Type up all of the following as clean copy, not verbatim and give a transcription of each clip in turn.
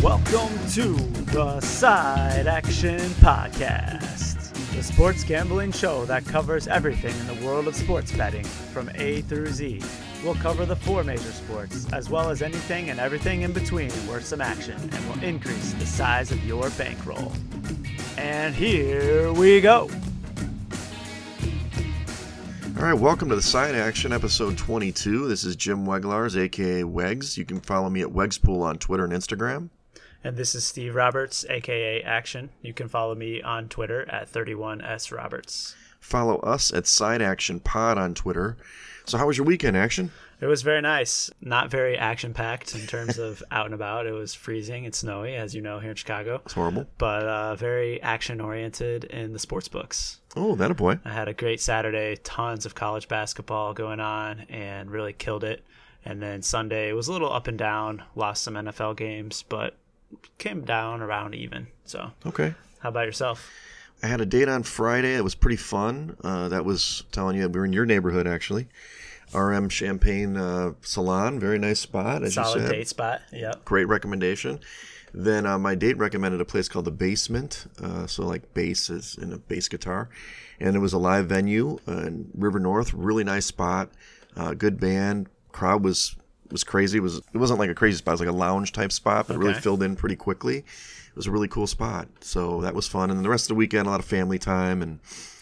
Welcome to the Side Action Podcast, the sports gambling show that covers everything in the world of sports betting from A through Z. We'll cover the four major sports, as well as anything and everything in between worth some action, and will increase the size of your bankroll. And here we go. All right, welcome to the Side Action, episode 22. This is Jim Weglars, a.k.a. Wegs. You can follow me at Wegspool on Twitter and Instagram. And this is Steve Roberts, a.k.a. Action. You can follow me on Twitter at 31sroberts. Follow us at Side Action Pod on Twitter. So how was your weekend, Action? It was very nice. Not very action-packed in terms of out and about. It was freezing and snowy, as you know, here in Chicago. It's horrible. But very action-oriented in the sports books. Oh, that a boy. I had a great Saturday, tons of college basketball going on, and really killed it. And then Sunday was a little up and down, lost some NFL games, but came down around even. So, okay. How about yourself? I had a date on Friday. It was pretty fun. That was telling you we were in your neighborhood, actually. RM Champagne Salon, very nice spot, as Solid you said. date spot, yep. Great recommendation. Then my date recommended a place called The Basement, so like bass is in a bass guitar. And it was a live venue in River North, really nice spot, good band. Crowd was crazy. It wasn't like a crazy spot, it was like a lounge type spot, but it really filled in pretty quickly. It was a really cool spot, so that was fun. And then the rest of the weekend, a lot of family time, and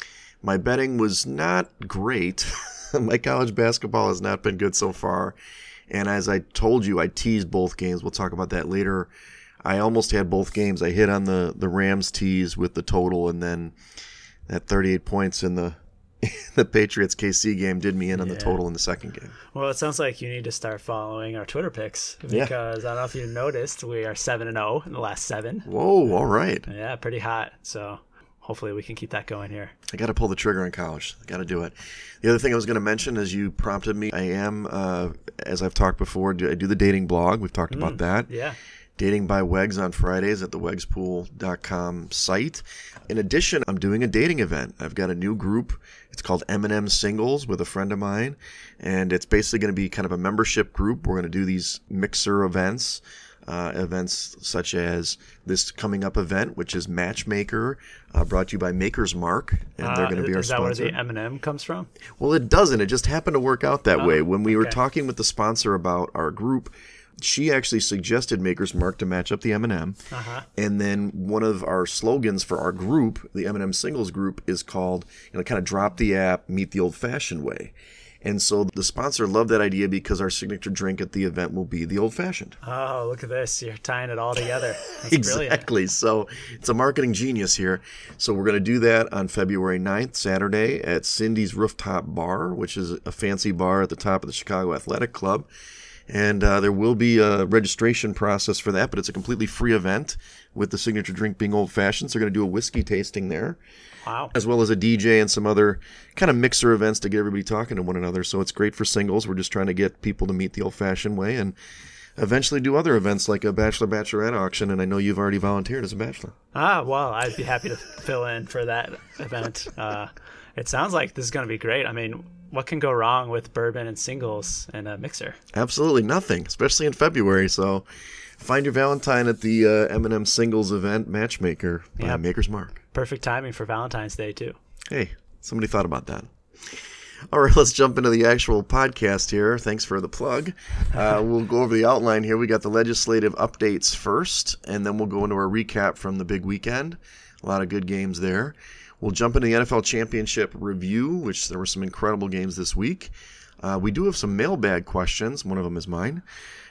my betting was not great. My college basketball has not been good so far. And as I told you, I teased both games. We'll talk about that later. I almost had both games. I hit on the Rams tease with the total, and then that 38 points in the Patriots KC game did me in on the total in the second game. Well, it sounds like you need to start following our Twitter picks because I don't know if you noticed, we are 7-0 in the last 7. Whoa, all right. Yeah, pretty hot. So hopefully we can keep that going here. I got to pull the trigger on college. I got to do it. The other thing I was going to mention, as you prompted me, I am, as I've talked before, I do the dating blog. We've talked about that. Yeah. Dating by Wegs on Fridays at the wegspool.com site. In addition, I'm doing a dating event. I've got a new group. It's called M&M Singles with a friend of mine. And it's basically going to be kind of a membership group. We're going to do these mixer events. Events such as this coming up event, which is Matchmaker, brought to you by Maker's Mark, and they're going to be our sponsor. Is that where the M&M comes from? Well, it doesn't. It just happened to work out that way. When we were talking with the sponsor about our group, she actually suggested Maker's Mark to match up the M&M. And then one of our slogans for our group, the M&M Singles group, is called, kind of drop the app, meet the old-fashioned way. And so the sponsor loved that idea because our signature drink at the event will be the old-fashioned. Oh, look at this. You're tying it all together. That's exactly. Brilliant. So it's a marketing genius here. So we're going to do that on February 9th, Saturday, at Cindy's Rooftop Bar, which is a fancy bar at the top of the Chicago Athletic Club. And there will be a registration process for that, but it's a completely free event with the signature drink being old-fashioned. So we're going to do a whiskey tasting there. Wow. As well as a DJ and some other kind of mixer events to get everybody talking to one another. So it's great for singles. We're just trying to get people to meet the old-fashioned way and eventually do other events like a bachelor-bachelorette auction. And I know you've already volunteered as a bachelor. Well, I'd be happy to fill in for that event. It sounds like this is going to be great. I mean, what can go wrong with bourbon and singles and a mixer? Absolutely nothing, especially in February. So find your Valentine at the M&M Singles event, Matchmaker by Maker's Mark. Perfect timing for Valentine's Day, too. Hey, somebody thought about that. All right, let's jump into the actual podcast here. Thanks for the plug. We'll go over the outline here. We got the legislative updates first, and then we'll go into our recap from the big weekend. A lot of good games there. We'll jump into the NFL Championship review, which there were some incredible games this week. We do have some mailbag questions. One of them is mine.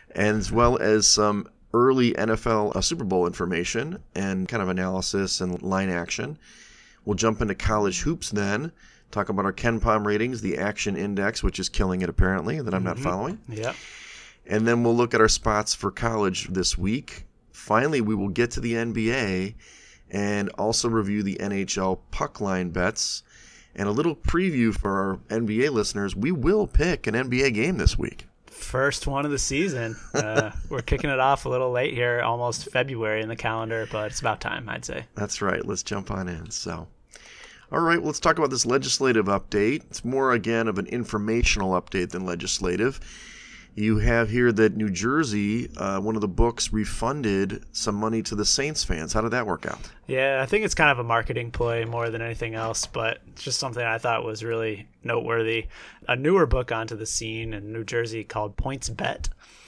As well as some early NFL Super Bowl information and kind of analysis and line action. We'll jump into college hoops then, talk about our KenPom ratings, the Action Index, which is killing it apparently, that I'm not following. Yeah. And then we'll look at our spots for college this week. Finally, we will get to the NBA and also review the NHL puck line bets. And a little preview for our NBA listeners, we will pick an NBA game this week. First one of the season. We're kicking it off a little late here, almost February in the calendar, but it's about time, I'd say. That's right. Let's jump on in. So, all right, well, let's talk about this legislative update. It's more, again, of an informational update than legislative. You have here that New Jersey, one of the books, refunded some money to the Saints fans. How did that work out? Yeah, I think it's kind of a marketing play more than anything else, but it's just something I thought was really noteworthy. A newer book onto the scene in New Jersey called PointsBet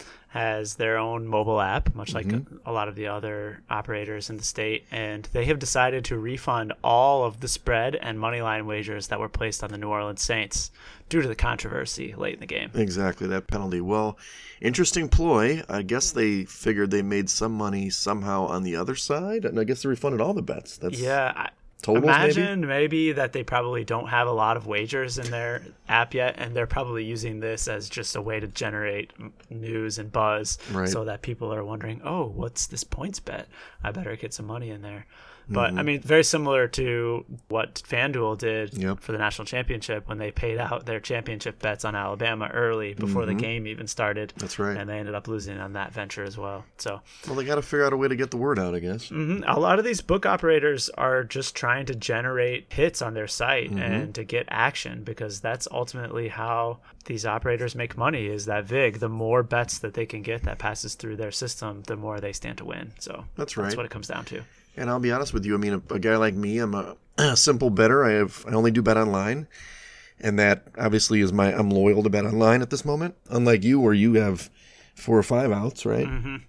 has their own mobile app, much like a lot of the other operators in the state, and they have decided to refund all of the spread and money line wagers that were placed on the New Orleans Saints due to the controversy late in the game. Exactly, that penalty. Well, interesting ploy. I guess they figured they made some money somehow on the other side, and I guess they refunded all the bets. That's totals, imagine maybe that they probably don't have a lot of wagers in their app yet, and they're probably using this as just a way to generate news and buzz, so that people are wondering, oh, what's this PointsBet? I better get some money in there. But, I mean, very similar to what FanDuel did for the national championship when they paid out their championship bets on Alabama early before the game even started. That's right. And they ended up losing on that venture as well. Well, they got to figure out a way to get the word out, I guess. A lot of these book operators are just trying to generate hits on their site and to get action, because that's ultimately how these operators make money, is that VIG. The more bets that they can get that passes through their system, the more they stand to win. So that's right. That's what it comes down to. And I'll be honest with you. I mean, a guy like me, I'm a simple bettor. I only do bet online, and that obviously is I'm loyal to bet online at this moment. Unlike you, where you have 4 or 5 outs, right?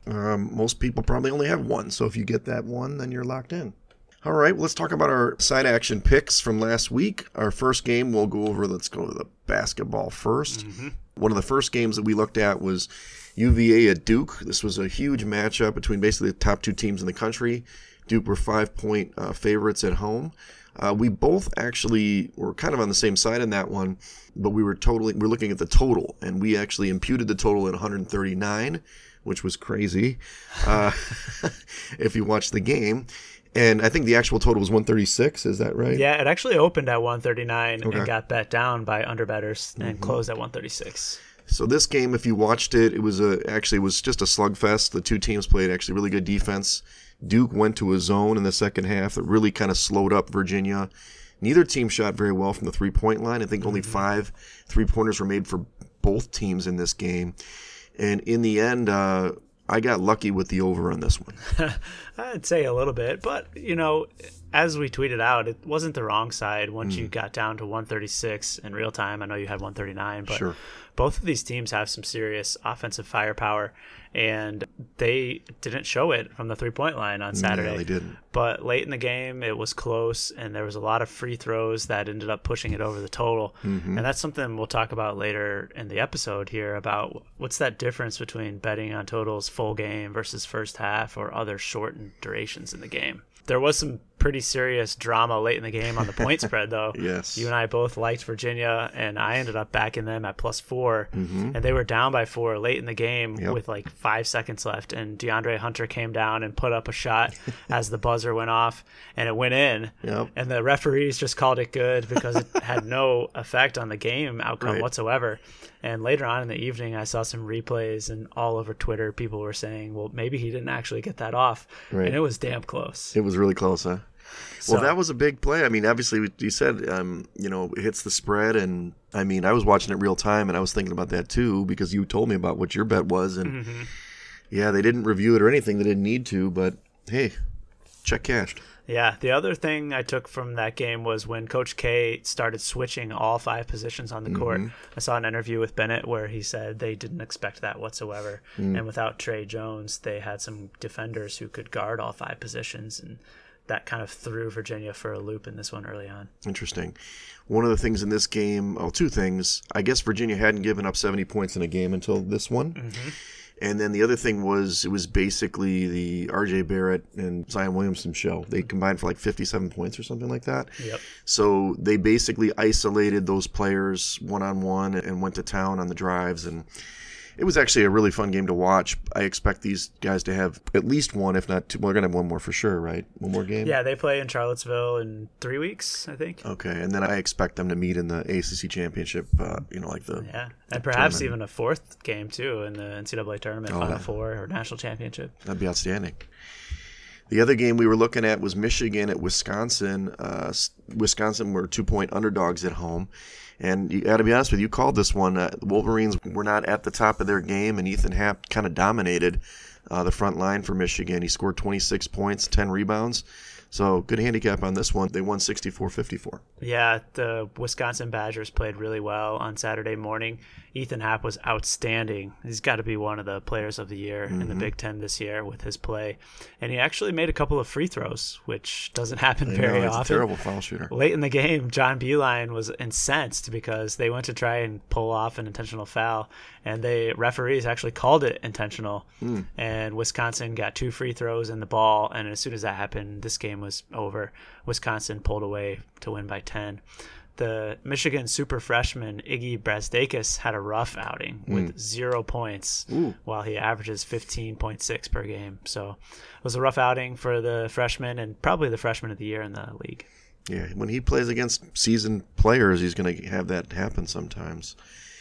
Most people probably only have one. So if you get that one, then you're locked in. All right, well, let's talk about our side action picks from last week. Our first game we'll go over. Let's go to the basketball first. One of the first games that we looked at was UVA at Duke. This was a huge matchup between basically the top 2 teams in the country. Duke were 5-point favorites at home. We both actually were kind of on the same side in that one, but we're looking at the total, and we actually imputed the total at 139, which was crazy if you watch the game. And I think the actual total was 136. Is that right? Yeah, it actually opened at 139 and got bet down by underbettors and closed at 136. So this game, if you watched it, it was just a slugfest. The 2 teams played actually really good defense. Duke went to a zone in the second half that really kind of slowed up Virginia. Neither team shot very well from the 3-point line. I think only 5 3-pointers were made for both teams in this game. And in the end, I got lucky with the over on this one. I'd say a little bit, but, as we tweeted out, it wasn't the wrong side once you got down to 136 in real time. I know you had 139, but both of these teams have some serious offensive firepower, and they didn't show it from the 3-point line on Saturday. Yeah, they didn't. But late in the game, it was close, and there was a lot of free throws that ended up pushing it over the total. And that's something we'll talk about later in the episode here about what's that difference between betting on totals full game versus first half or other shortened durations in the game. There was some pretty serious drama late in the game on the point spread, though. Yes. You and I both liked Virginia, and I ended up backing them at +4. And they were down by 4 late in the game with like 5 seconds left. And DeAndre Hunter came down and put up a shot as the buzzer went off, and it went in. And the referees just called it good because it had no effect on the game outcome whatsoever. And later on in the evening, I saw some replays, and all over Twitter, people were saying, well, maybe he didn't actually get that off. And it was damn close. It was really close, huh? Well, that was a big play. I mean, obviously, you said, it hits the spread. And, I mean, I was watching it real time, and I was thinking about that, too, because you told me about what your bet was. And, yeah, they didn't review it or anything. They didn't need to. But, hey, check cashed. Yeah, the other thing I took from that game was when Coach K started switching all 5 positions on the court. I saw an interview with Bennett where he said they didn't expect that whatsoever. And without Trey Jones, they had some defenders who could guard all 5 positions, and that kind of threw Virginia for a loop in this one early on. Interesting. One of the things in this game, 2 things. I guess Virginia hadn't given up 70 points in a game until this one. And then the other thing was, it was basically the R.J. Barrett and Zion Williamson show. They combined for like 57 points or something like that. So they basically isolated those players one-on-one and went to town on the drives. And it was actually a really fun game to watch. I expect these guys to have at least one, if not 2. Well, they're going to have one more for sure, right? One more game? Yeah, they play in Charlottesville in 3 weeks, I think. Okay, and then I expect them to meet in the ACC championship, like the... Yeah, and perhaps even a 4th game, too, in the NCAA tournament, Final Four or national championship. That'd be outstanding. The other game we were looking at was Michigan at Wisconsin. Wisconsin were 2-point underdogs at home. And you got to be honest with you, called this one. The Wolverines were not at the top of their game, and Ethan Happ kind of dominated the front line for Michigan. He scored 26 points, 10 rebounds. So good handicap on this one. They won 64-54. Yeah, the Wisconsin Badgers played really well on Saturday morning. Ethan Happ was outstanding. He's got to be one of the players of the year in the Big Ten this year with his play. And he actually made a couple of free throws, which doesn't happen very often. He's a terrible foul shooter. Late in the game, John Beilein was incensed because they went to try and pull off an intentional foul, and the referees actually called it intentional. And Wisconsin got 2 free throws in the ball, and as soon as that happened, this game was over. Wisconsin pulled away to win by 10. The Michigan super freshman Iggy Brasdeikis had a rough outing with 0 points while he averages 15.6 per game. So it was a rough outing for the freshman and probably the freshman of the year in the league. Yeah, when he plays against seasoned players, he's going to have that happen sometimes.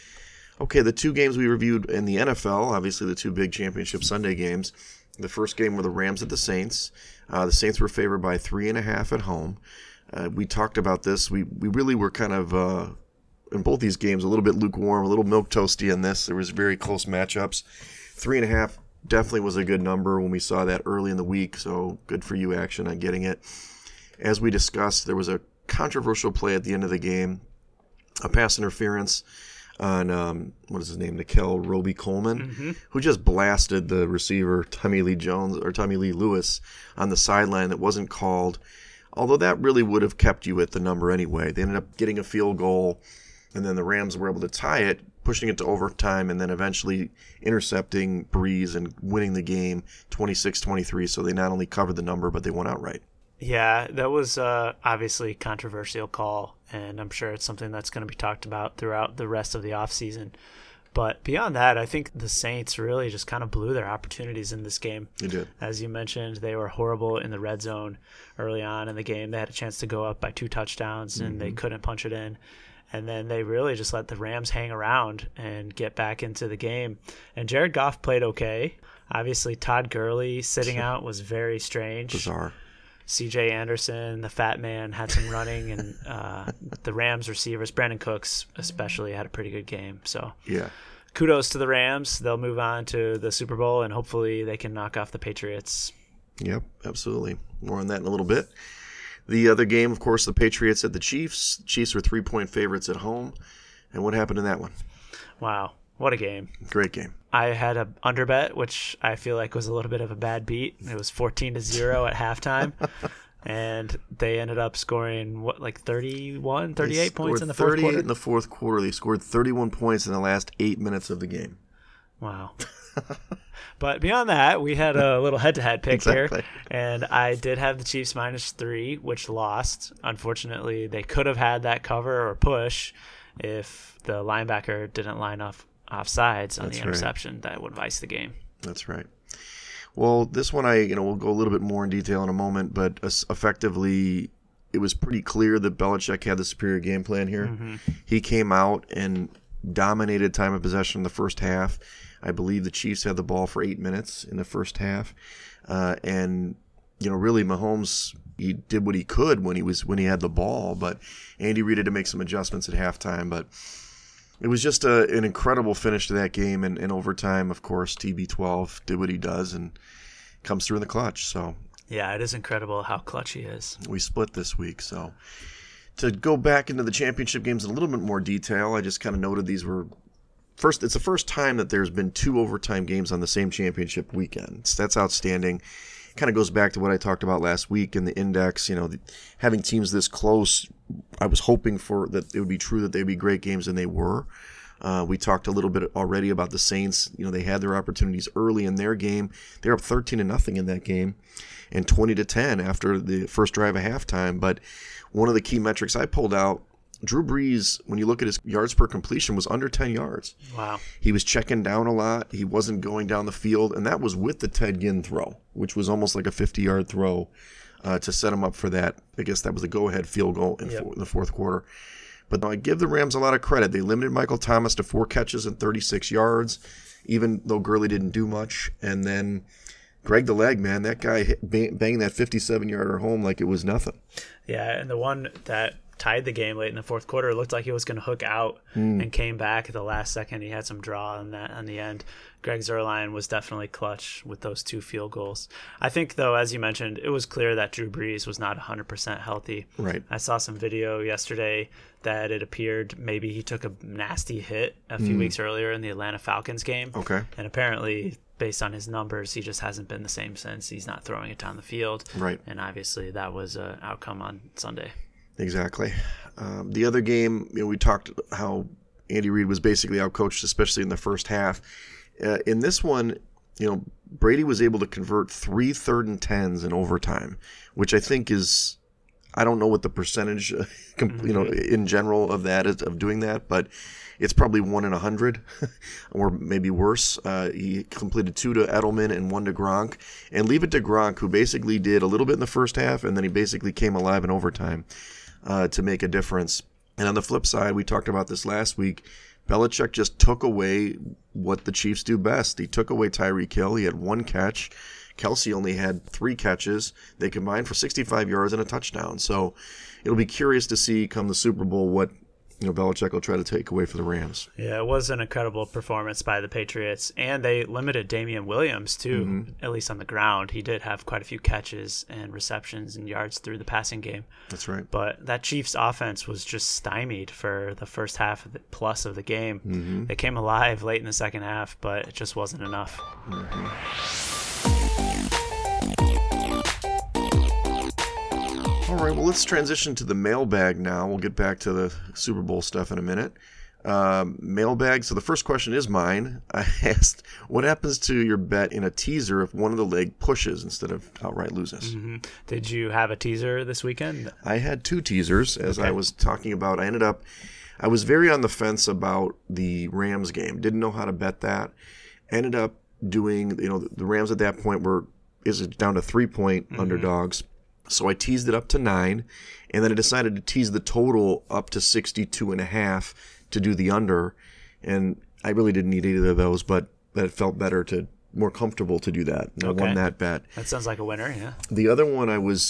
Okay, the 2 games we reviewed in the NFL, obviously the 2 big championship Sunday games. The first game were the Rams at the Saints. The Saints were favored by 3.5 at home. We talked about this. We really were kind of, in both these games, a little bit lukewarm, a little milquetoasty in this. There was very close matchups. 3.5 definitely was a good number when we saw that early in the week, so good for you, Action, on getting it. As we discussed, there was a controversial play at the end of the game, a pass interference on, what is his name, Nickel Roby-Coleman, who just blasted the receiver, Tommy Lee Lewis, on the sideline that wasn't called. Although that really would have kept you at the number anyway. They ended up getting a field goal, and then the Rams were able to tie it, pushing it to overtime, and then eventually intercepting Breeze and winning the game 26-23. So they not only covered the number, but they won outright. Yeah, that was obviously a controversial call, and I'm sure it's something that's going to be talked about throughout the rest of the offseason. But beyond that, I think the Saints really just kind of blew their opportunities in this game. They did. As you mentioned, they were horrible in the red zone early on in the game. They had a chance to go up by 2 touchdowns, and they couldn't punch it in. And then they really just let the Rams hang around and get back into the game. And Jared Goff played okay. Obviously, Todd Gurley sitting out was very strange. Bizarre. C.J. Anderson, the fat man, had some running, and the Rams receivers, Brandon Cooks especially, had a pretty good game. So yeah, kudos to the Rams. They'll move on to the Super Bowl, and hopefully they can knock off the Patriots. Yep, absolutely. More on that in a little bit. The other game, of course, the Patriots at the Chiefs. The Chiefs were 3-point favorites at home. And what happened in that one? Wow, what a game. Great game. I had an underbet, which I feel like was a little bit of a bad beat. It was 14-0 at halftime, and they ended up scoring, 38 points in the fourth quarter? 38 in the fourth quarter. They scored 31 points in the last 8 minutes of the game. Wow. But beyond that, we had a little head-to-head pick here, and I did have the Chiefs -3, which lost. Unfortunately, they could have had that cover or push if the linebacker didn't line up offsides on the interception. That would have iced the game. That's right. Well, this one we'll go a little bit more in detail in a moment, but effectively it was pretty clear that Belichick had the superior game plan here. He came out and dominated time of possession in the first half. I believe the Chiefs had the ball for 8 minutes in the first half, and really Mahomes, he did what he could when he had the ball, but Andy Reid had to make some adjustments at halftime. But it was just an incredible finish to that game, and in overtime, of course, TB12 did what he does and comes through in the clutch. So yeah, it is incredible how clutch he is. We split this week, so to go back into the championship games in a little bit more detail, I just kind of noted these were. First, it's the first time that there's been 2 overtime games on the same championship weekend. That's outstanding. It kind of goes back to what I talked about last week in the index. Having teams this close, I was hoping for that it would be true that they'd be great games, and they were. We talked a little bit already about the Saints. They had their opportunities early in their game. They're up 13-0 in that game, and 20-10 after the first drive of halftime. But one of the key metrics I pulled out, Drew Brees, when you look at his yards per completion, was under 10 yards. Wow. He was checking down a lot. He wasn't going down the field, and that was with the Ted Ginn throw, which was almost like a 50-yard throw to set him up for that. I guess that was the go-ahead field goal in the fourth quarter. But I give the Rams a lot of credit. They limited Michael Thomas to 4 catches and 36 yards, even though Gurley didn't do much. And then Greg the Leg, man, that guy banged that 57-yarder home like it was nothing. Yeah, and the one that tied the game late in the fourth quarter. It looked like he was going to hook out and came back at the last second. He had some draw on the end. Greg Zuerlein was definitely clutch with those 2 field goals. I think, though, as you mentioned, it was clear that Drew Brees was not 100% healthy. Right. I saw some video yesterday that it appeared maybe he took a nasty hit a few weeks earlier in the Atlanta Falcons game. Okay. And apparently, based on his numbers, he just hasn't been the same since. He's not throwing it down the field. Right. And obviously, that was an outcome on Sunday. Exactly. The other game, we talked how Andy Reid was basically outcoached, especially in the first half. In this one, Brady was able to convert 3 3rd and 10s in overtime, which I think is, I don't know what the percentage, in general of that is, of doing that, but it's probably 1 in 100 or maybe worse. He completed 2 to Edelman and 1 to Gronk, and leave it to Gronk, who basically did a little bit in the first half, and then he basically came alive in overtime to make a difference. And on the flip side, we talked about this last week, Belichick just took away what the Chiefs do best. He took away Tyreek Hill. He had 1 catch. Kelsey only had 3 catches. They combined for 65 yards and a touchdown. So it'll be curious to see come the Super Bowl what Belichick will try to take away for the Rams. Yeah, it was an incredible performance by the Patriots, and they limited Damian Williams too, at least on the ground. He did have quite a few catches and receptions and yards through the passing game. That's right. But that Chiefs offense was just stymied for the first half plus of the game. They came alive late in the second half, but it just wasn't enough. All right, well, let's transition to the mailbag now. We'll get back to the Super Bowl stuff in a minute. Mailbag. So the first question is mine. I asked, what happens to your bet in a teaser if one of the leg pushes instead of outright loses? Did you have a teaser this weekend? I had 2 teasers, as I was talking about. I was very on the fence about the Rams game. Didn't know how to bet that. Ended up doing, the Rams at that point is down to 3-point underdogs. So I teased it up to 9, and then I decided to tease the total up to 62.5 to do the under. And I really didn't need either of those, but it felt more comfortable to do that. And I won that bet. That sounds like a winner, yeah. The other one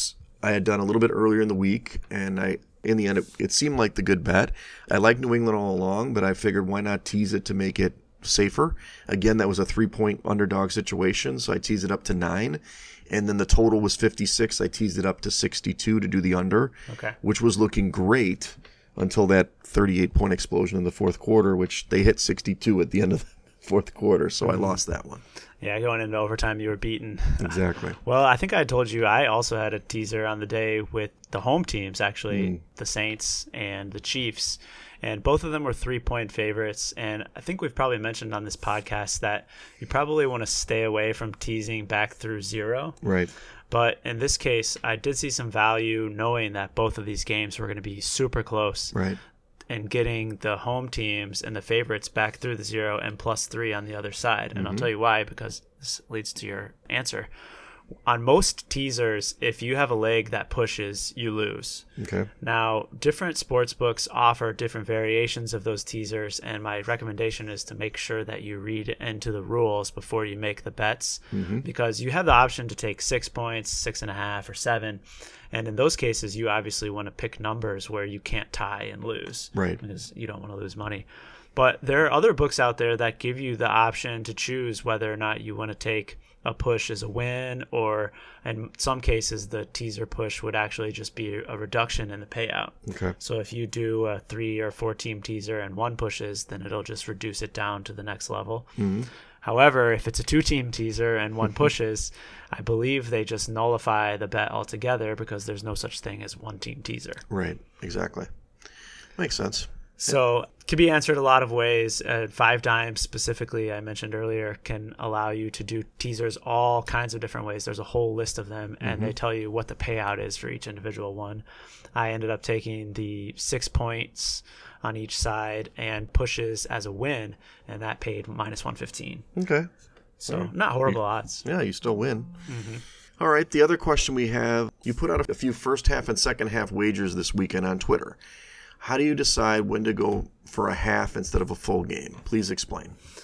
I had done a little bit earlier in the week, and in the end, it seemed like the good bet. I like New England all along, but I figured why not tease it to make it safer. Again, that was a 3-point underdog situation, so I teased it up to 9. And then the total was 56. I teased it up to 62 to do the under, which was looking great until that 38-point explosion in the fourth quarter, which they hit 62 at the end of the fourth quarter. So I lost that one. Yeah, going into overtime, you were beaten. Exactly. Well, I think I told you I also had a teaser on the day with the home teams, actually, the Saints and the Chiefs. And both of them were 3-point favorites. And I think we've probably mentioned on this podcast that you probably want to stay away from teasing back through 0. Right. But in this case, I did see some value knowing that both of these games were going to be super close. Right. And getting the home teams and the favorites back through the 0 and +3 on the other side. And I'll tell you why, because this leads to your answer. On most teasers, if you have a leg that pushes, you lose. Okay. Now, different sports books offer different variations of those teasers, and my recommendation is to make sure that you read into the rules before you make the bets, because you have the option to take 6 points, 6.5, or 7. And in those cases, you obviously want to pick numbers where you can't tie and lose. Right. Because you don't want to lose money. But there are other books out there that give you the option to choose whether or not you want to take a push as a win, or in some cases the teaser push would actually just be a reduction in the payout. Okay. So if you do a 3 or 4 team teaser and 1 pushes, then it'll just reduce it down to the next level. However, if it's a 2-team teaser and 1 pushes, I believe they just nullify the bet altogether because there's no such thing as 1-team teaser. Right. Exactly. Makes sense. So it can be answered a lot of ways. 5 Dimes specifically, I mentioned earlier, can allow you to do teasers all kinds of different ways. There's a whole list of them, and they tell you what the payout is for each individual one. I ended up taking the 6 points on each side and pushes as a win, and that paid -115. Okay. So not horrible odds. Yeah, you still win. All right, the other question we have, you put out a few first half and second half wagers this weekend on Twitter. How do you decide when to go for a half instead of a full game? Please explain.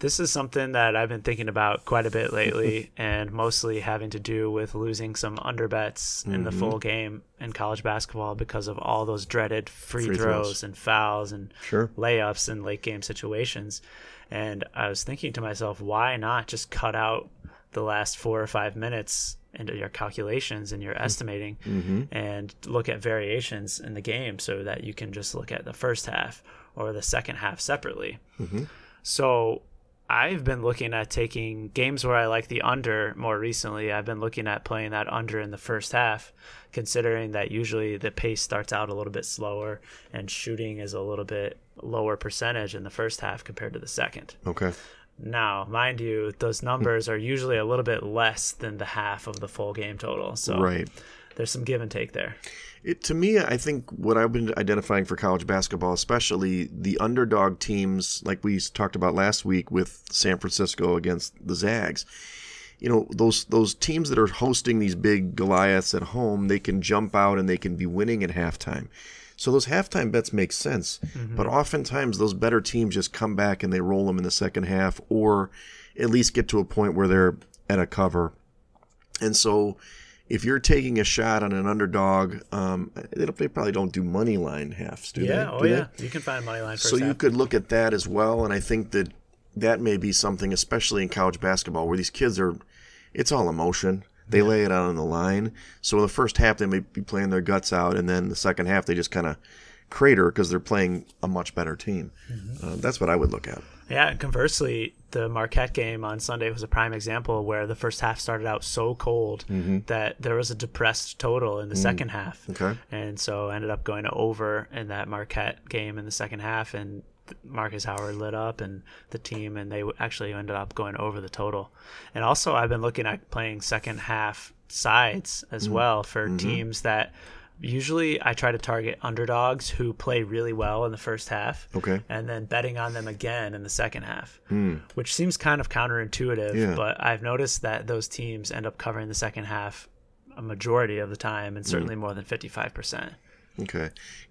This is something that I've been thinking about quite a bit lately, and mostly having to do with losing some under bets in the full game in college basketball because of all those dreaded free throws and fouls and layups in late game situations. And I was thinking to myself, why not just cut out the last 4 or 5 minutes into your calculations and your estimating and look at variations in the game so that you can just look at the first half or the second half separately. So I've been looking at taking games where I like the under more recently. I've been looking at playing that under in the first half, considering that usually the pace starts out a little bit slower and shooting is a little bit lower percentage in the first half compared to the second. Okay. Now, mind you, those numbers are usually a little bit less than the half of the full game total. So there's some give and take there. To me, I think what I've been identifying for college basketball, especially the underdog teams, like we talked about last week with San Francisco against the Zags, you know, those teams that are hosting these big Goliaths at home, they can jump out and they can be winning at halftime. So those halftime bets make sense. But oftentimes those better teams just come back and they roll them in the second half, or at least get to a point where they're at a cover. And so if you're taking a shot on an underdog, they probably don't do money line halves, do they? Yeah, you can find a money line first So half. you could look at that as well, and I think that may be something, especially in college basketball, where these kids it's all emotion. They lay it out on the line. So in the first half, they may be playing their guts out, and then the second half, they just kind of crater because they're playing a much better team. That's what I would look at. Yeah, and conversely, the Marquette game on Sunday was a prime example where the first half started out so cold that there was a depressed total in the second half. Okay. And so ended up going over in that Marquette game in the second half, and Marcus Howard lit up and the team, and they actually ended up going over the total. And also I've been looking at playing second half sides as well for teams that usually I try to target underdogs who play really well in the first half, and then betting on them again in the second half, which seems kind of counterintuitive, but I've noticed that those teams end up covering the second half a majority of the time, and certainly more than 55%. Okay.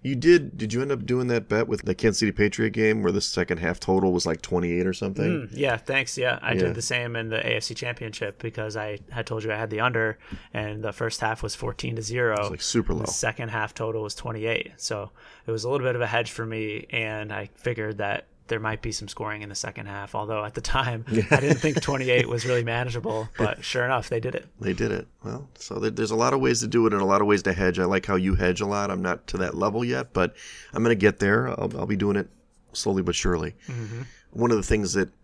Did you end up doing that bet with the Kansas City Patriot game where the second half total was like 28 or something? Yeah, thanks. Yeah, I did the same in the AFC Championship because I had told you I had the under, and the first half was 14-0. It was like super low. The second half total was 28. So it was a little bit of a hedge for me, and I figured that there might be some scoring in the second half, although at the time I didn't think 28 was really manageable, but sure enough, they did it. They did it. Well, so there's a lot of ways to do it and a lot of ways to hedge. I like how you hedge a lot. I'm not to that level yet, but I'm going to get there. I'll be doing it slowly but surely. One of the things that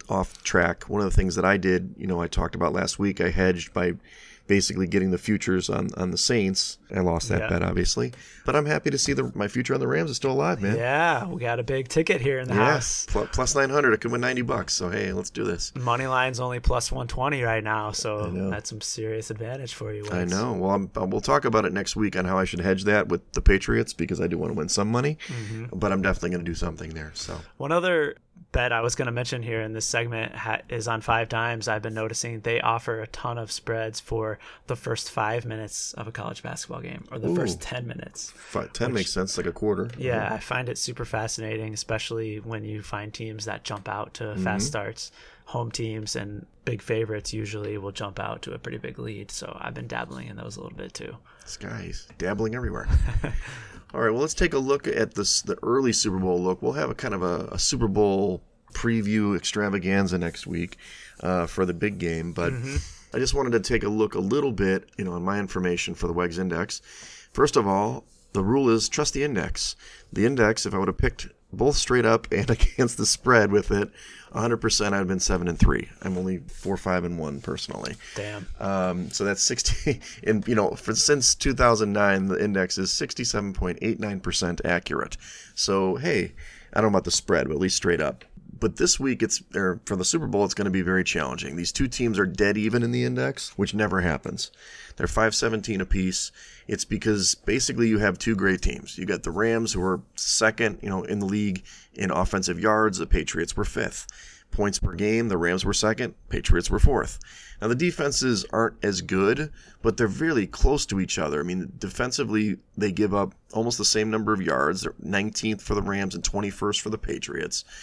I did, I talked about last week, I hedged by basically getting the futures on the Saints. I lost that bet, obviously. But I'm happy to see my future on the Rams is still alive, man. Yeah, we got a big ticket here in the house. Plus 900. I could win $90. So, hey, let's do this. Money line's only plus 120 right now, so that's some serious advantage for you, Wes. I know. Well, we'll talk about it next week on how I should hedge that with the Patriots because I do want to win some money. But I'm definitely going to do something there. So one other bet I was going to mention here in this segment is on 5 Dimes. I've been noticing they offer a ton of spreads for the first 5 minutes of a college basketball game or the first 10 minutes. 10 makes sense, like a quarter. Yeah, I find it super fascinating, especially when you find teams that jump out to fast starts. Home teams and big favorites usually will jump out to a pretty big lead. So I've been dabbling in those a little bit too. This guy's dabbling everywhere. All right, well, let's take a look at the early Super Bowl look. We'll have a kind of a Super Bowl preview extravaganza next week for the big game. But I just wanted to take a look a little bit, on my information for the WEGS Index. First of all, the rule is trust the index. The index, if I would have picked both straight up and against the spread with it, 100%, I'd have been 7-3. I'm only 4-5-1 personally. Damn. So that's 60. And since 2009, the index is 67.89% accurate. So hey, I don't know about the spread, but at least straight up. But this week, for the Super Bowl, it's going to be very challenging. These two teams are dead even in the index, which never happens. They're 5-17 apiece. It's because basically you have two great teams. You got the Rams, who are second, in the league in offensive yards. The Patriots were fifth. Points per game, the Rams were second. Patriots were fourth. Now, the defenses aren't as good, but they're really close to each other. I mean, defensively, they give up almost the same number of yards. They're 19th for the Rams and 21st for the Patriots.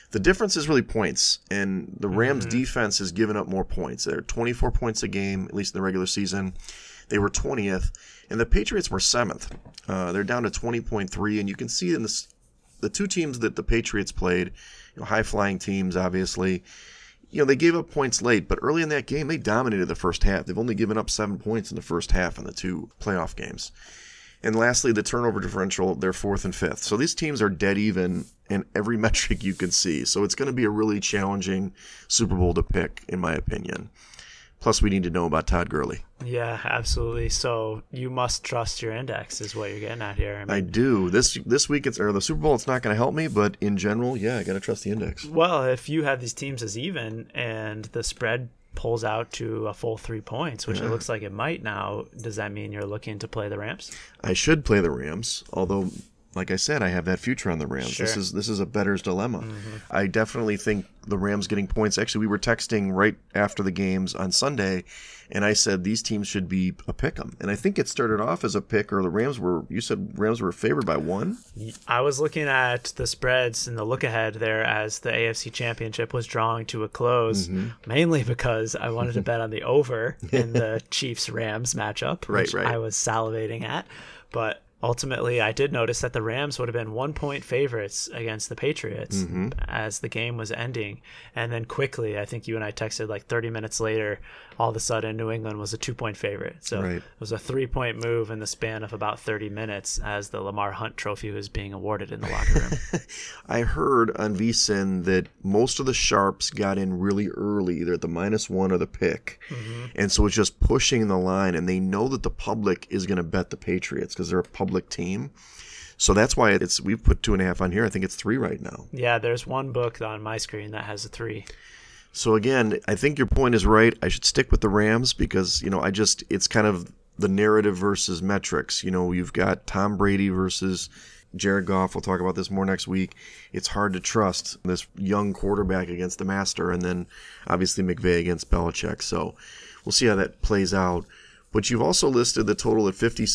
The difference is really points, and the Rams defense has given up more points. They're 24 points a game, at least in the regular season. They were 20th, and the Patriots were 7th. They're down to 20.3, and you can see in this, the two teams that the Patriots played, high-flying teams, obviously, they gave up points late, but early in that game, they dominated the first half. They've only given up 7 points in the first half in the two playoff games. And lastly, the turnover differential, they're 4th and 5th. So these teams are dead even in every metric you can see. So it's going to be a really challenging Super Bowl to pick, in my opinion. Plus, we need to know about Todd Gurley. Yeah, absolutely. So you must trust your index is what you're getting at here. I do. This week, the Super Bowl, it's not going to help me, but in general, yeah, I got to trust the index. Well, if you have these teams as even and the spread pulls out to a full 3 points, which it looks like it might now, does that mean you're looking to play the Rams? I should play the Rams, although, like I said, I have that future on the Rams. Sure. This is a bettor's dilemma. I definitely think the Rams getting points. Actually, we were texting right after the games on Sunday, and I said these teams should be a pick 'em. And I think it started off as a pick, or you said Rams were favored by 1? I was looking at the spreads and the look ahead there as the AFC Championship was drawing to a close, mainly because I wanted to bet on the over in the Chiefs-Rams matchup, which I was salivating at. But ultimately, I did notice that the Rams would have been 1-point favorites against the Patriots as the game was ending. And then quickly, I think you and I texted like 30 minutes later, all of a sudden New England was a 2-point favorite. So it was a 3-point move in the span of about 30 minutes as the Lamar Hunt Trophy was being awarded in the locker room. I heard on VSiN that most of the sharps got in really early, either at the -1 or the pick. And so it's just pushing the line, and they know that the public is going to bet the Patriots because they're a public team. So that's why we've put 2.5 on here. I think it's 3 right now. Yeah, there's one book on my screen that has a 3. So again, I think your point is right. I should stick with the Rams because, it's kind of the narrative versus metrics. You've got Tom Brady versus Jared Goff. We'll talk about this more next week. It's hard to trust this young quarterback against the master, and then obviously McVay against Belichick. So we'll see how that plays out. But you've also listed the total at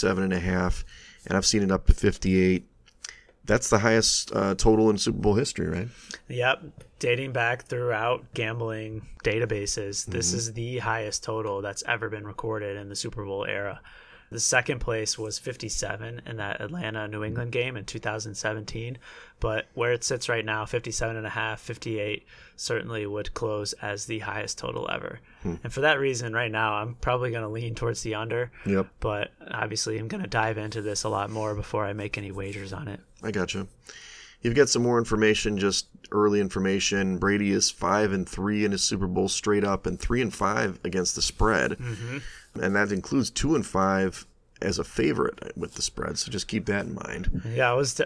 57.5, and I've seen it up to 58. That's the highest total in Super Bowl history, right? Yep. Dating back throughout gambling databases, this is the highest total that's ever been recorded in the Super Bowl era. The second place was 57 in that Atlanta-New England game in 2017. But where it sits right now, 57.5, 58, certainly would close as the highest total ever. And for that reason, right now, I'm probably going to lean towards the under. Yep. But obviously, I'm going to dive into this a lot more before I make any wagers on it. I gotcha. You've got some more information, just early information. Brady is 5-3 in his Super Bowl straight up and 3-5 against the spread. And that includes 2-5 as a favorite with the spread. So just keep that in mind. Yeah, I was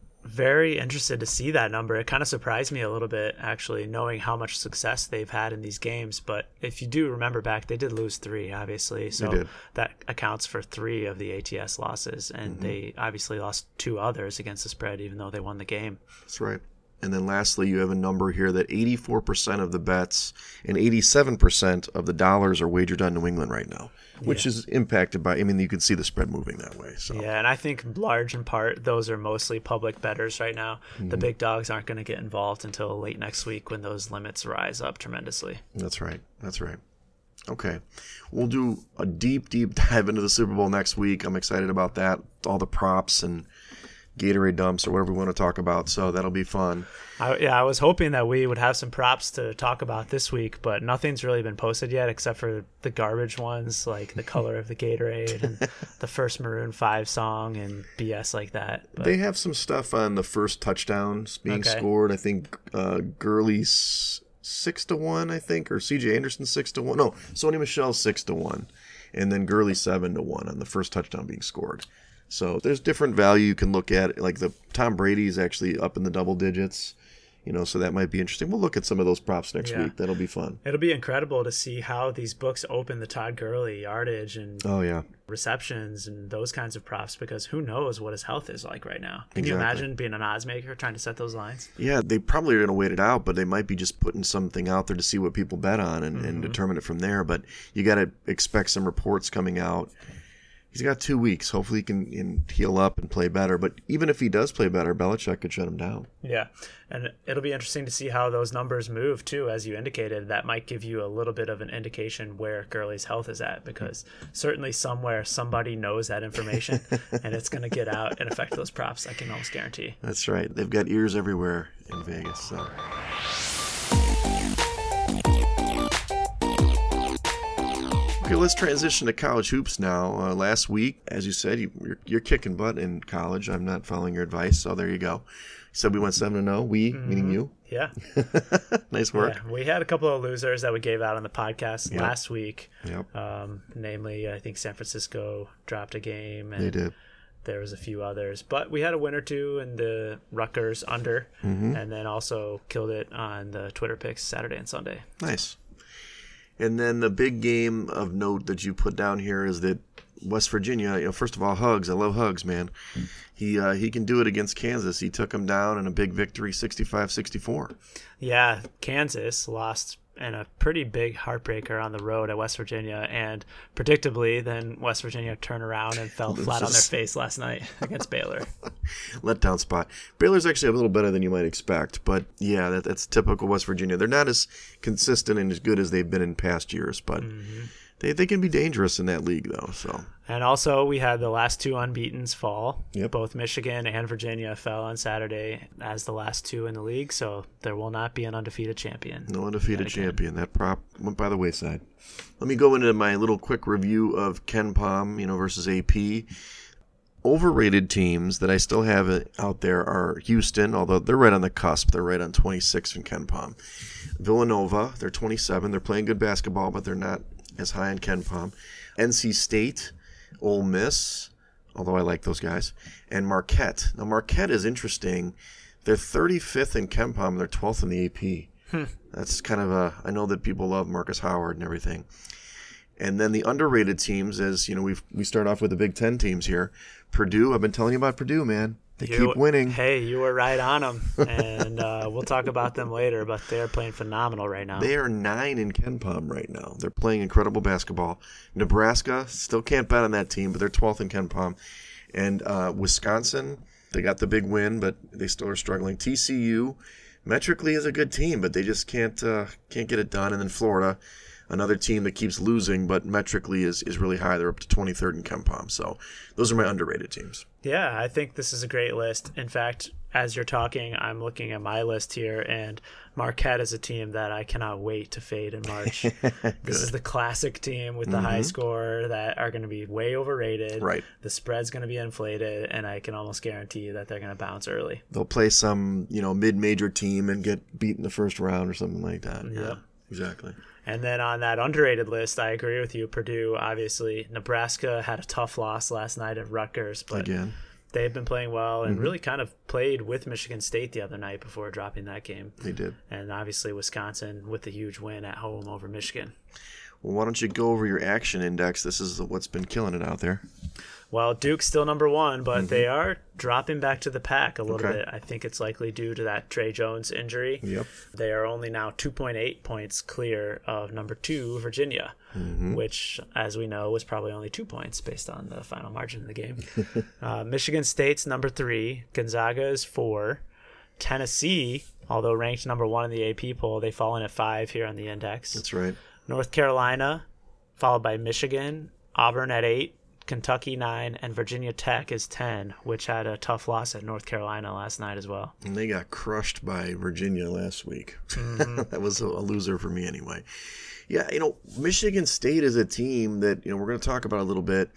very interested to see that number. It kind of surprised me a little bit, actually, knowing how much success they've had in these games. But if you do remember back, they did lose 3, obviously. So that accounts for 3 of the ATS losses. And they obviously lost 2 others against the spread, even though they won the game. That's right. And then lastly, you have a number here that 84% of the bets and 87% of the dollars are wagered on New England right now, which is impacted by, you can see the spread moving that way. So. Yeah, and I think large in part, those are mostly public bettors right now. The big dogs aren't going to get involved until late next week when those limits rise up tremendously. That's right. Okay. We'll do a deep dive into the Super Bowl next week. I'm excited about that. All the props and Gatorade dumps or whatever we want to talk about, so that'll be fun. I was hoping that we would have some props to talk about this week, but nothing's really been posted yet except for the garbage ones, like the color of the Gatorade and the first Maroon 5 song and BS like that. But they have some stuff on the first touchdowns being scored. I think Gurley's 6-1, I think, or CJ Anderson 6-1. No, Sony Michel 6-1, and then Gurley 7-1 on the first touchdown being scored. So there's different value you can look at. Like the Tom Brady is actually up in the double digits, so that might be interesting. We'll look at some of those props next week. That'll be fun. It'll be incredible to see how these books open the Todd Gurley yardage and receptions and those kinds of props, because who knows what his health is like right now. Can you imagine being an odds maker trying to set those lines? Yeah, they probably are going to wait it out, but they might be just putting something out there to see what people bet on and determine it from there. But you got to expect some reports coming out he's got 2 weeks. Hopefully he can heal up and play better. But even if he does play better, Belichick could shut him down. Yeah, and it'll be interesting to see how those numbers move, too. As you indicated, that might give you a little bit of an indication where Gurley's health is at, because certainly somewhere somebody knows that information, and it's going to get out and affect those props, I can almost guarantee. That's right. They've got ears everywhere in Vegas. So. Okay, let's transition to college hoops now. Last week, as you said, you're kicking butt in college. I'm not following your advice, so there you go. You said we went 7-0. We, meaning you. Yeah. Nice work. Yeah, we had a couple of losers that we gave out on the podcast last week. Yep. Namely, I think San Francisco dropped a game. And they did. There was a few others. But we had a win or two in the Rutgers under, and then also killed it on the Twitter picks Saturday and Sunday. Nice. And then the big game of note that you put down here is that West Virginia, first of all, Hugs. I love Hugs, man. He can do it against Kansas. He took them down in a big victory, 65-64. Yeah, Kansas lost in a pretty big heartbreaker on the road at West Virginia, and predictably, then West Virginia turned around and fell flat on their face last night against Baylor. Letdown spot. Baylor's actually a little better than you might expect, but yeah, that's typical West Virginia. They're not as consistent and as good as they've been in past years, but they can be dangerous in that league, though. So. And also, we had the last two unbeatens fall. Yep. Both Michigan and Virginia fell on Saturday as the last two in the league, so there will not be an undefeated champion. No undefeated champion. That prop went by the wayside. Let me go into my little quick review of KenPom, versus AP. Overrated teams that I still have out there are Houston, although they're right on the cusp. They're right on 26 in KenPom. Villanova, they're 27. They're playing good basketball, but they're not as high in KenPom. NC State, Ole Miss, although I like those guys, and Marquette. Now, Marquette is interesting. They're 35th in KenPom, and they're 12th in the AP. That's kind of I know that people love Marcus Howard and everything. And then the underrated teams, as we start off with the Big Ten teams here. Purdue, I've been telling you about Purdue, man. They keep winning. Hey, you were right on them, and we'll talk about them later, but they're playing phenomenal right now. They are 9 in KenPom right now. They're playing incredible basketball. Nebraska, still can't bet on that team, but they're 12th in KenPom. And Wisconsin, they got the big win, but they still are struggling. TCU, metrically is a good team, but they just can't get it done. And then Florida, another team that keeps losing, but metrically is really high. They're up to 23rd in KenPom. So those are my underrated teams. Yeah, I think this is a great list. In fact, as you're talking, I'm looking at my list here, and Marquette is a team that I cannot wait to fade in March. This is the classic team with the high score that are going to be way overrated. Right. The spread's going to be inflated, and I can almost guarantee you that they're going to bounce early. They'll play some, mid-major team and get beat in the first round or something like that. Yep. Yeah, exactly. And then on that underrated list, I agree with you. Purdue, obviously. Nebraska had a tough loss last night at Rutgers, but again, they've been playing well and really kind of played with Michigan State the other night before dropping that game. They did. And obviously Wisconsin with the huge win at home over Michigan. Well, why don't you go over your action index? This is what's been killing it out there. Well, Duke's still number one, but they are dropping back to the pack a little bit. I think it's likely due to that Trey Jones injury. Yep. They are only now 2.8 points clear of number 2, Virginia, which, as we know, was probably only 2 points based on the final margin of the game. Michigan State's number 3. Gonzaga is 4. Tennessee, although ranked number 1 in the AP poll, they fall in at 5 here on the index. That's right. North Carolina, followed by Michigan, Auburn at 8. Kentucky 9, and Virginia Tech is 10, which had a tough loss at North Carolina last night as well. And they got crushed by Virginia last week. That was a loser for me anyway. Yeah, Michigan State is a team that, we're going to talk about a little bit.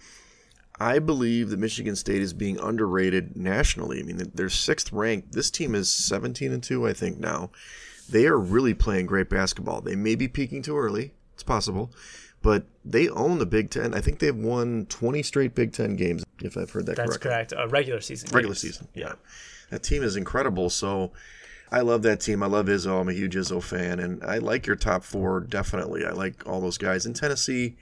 I believe that Michigan State is being underrated nationally. I mean, they're 6th ranked. This team is 17-2, I think, now. They are really playing great basketball. They may be peaking too early. It's possible. But they own the Big Ten. I think they've won 20 straight Big Ten games, if I've heard that correctly. That's correct. Regular season. Regular season, yeah. That team is incredible. So I love that team. I love Izzo. I'm a huge Izzo fan. And I like your top 4, definitely. I like all those guys. In Tennessee,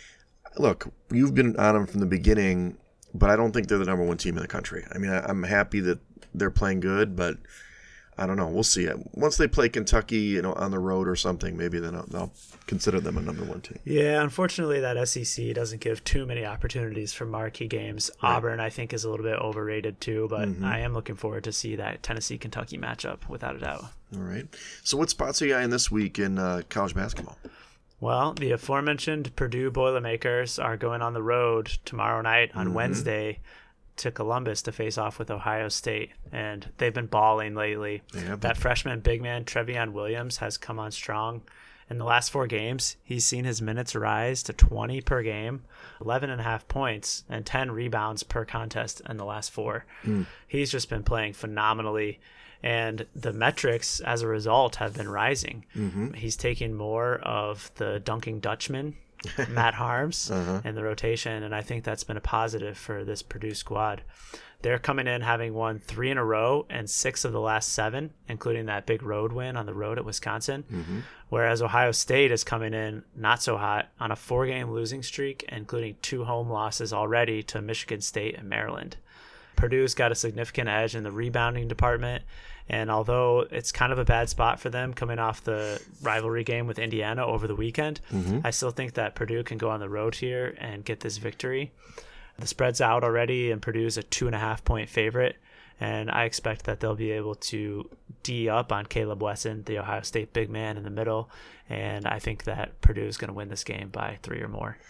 look, you've been on them from the beginning, but I don't think they're the number 1 team in the country. I mean, I'm happy that they're playing good, but I don't know. We'll see. Once they play Kentucky, on the road or something, maybe then I'll consider them a number one team. Yeah, unfortunately, that SEC doesn't give too many opportunities for marquee games. Right. Auburn, I think, is a little bit overrated too, but I am looking forward to see that Tennessee-Kentucky matchup, without a doubt. All right. So what spots are you in this week in college basketball? Well, the aforementioned Purdue Boilermakers are going on the road tomorrow night on Wednesday to Columbus to face off with Ohio State, and they've been balling lately. That freshman big man Trevion Williams has come on strong. In the last 4 games, he's seen his minutes rise to 20 per game, 11.5 points, and 10 rebounds per contest in the last 4. He's just been playing phenomenally, and the metrics as a result have been rising. He's taking more of the dunking Dutchman, Matt Harms, in the rotation, and I think that's been a positive for this Purdue squad. They're coming in having won 3 in a row and 6 of the last 7, including that big road win on the road at Wisconsin, whereas Ohio State is coming in not so hot on a 4-game losing streak, including 2 home losses already to Michigan State and Maryland. Purdue's got a significant edge in the rebounding department, and although it's kind of a bad spot for them coming off the rivalry game with Indiana over the weekend, I still think that Purdue can go on the road here and get this victory. The spread's out already, and Purdue's a 2.5-point favorite, and I expect that they'll be able to D up on Caleb Wesson, the Ohio State big man in the middle, and I think that Purdue is going to win this game by 3 or more.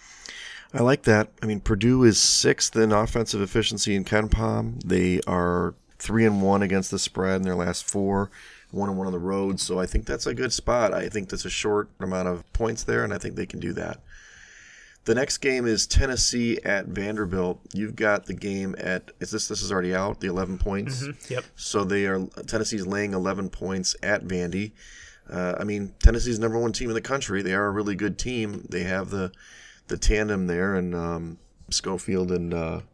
I like that. I mean, Purdue is 6th in offensive efficiency in KenPom. They are 3-1 against the spread in their last 4, 1-1 on the road. So I think that's a good spot. I think that's a short amount of points there, and I think they can do that. The next game is Tennessee at Vanderbilt. You've got the game at this is already out, the 11 points. Yep. So Tennessee's laying 11 points at Vandy. Tennessee's number 1 team in the country. They are a really good team. They have the tandem there, and Schofield and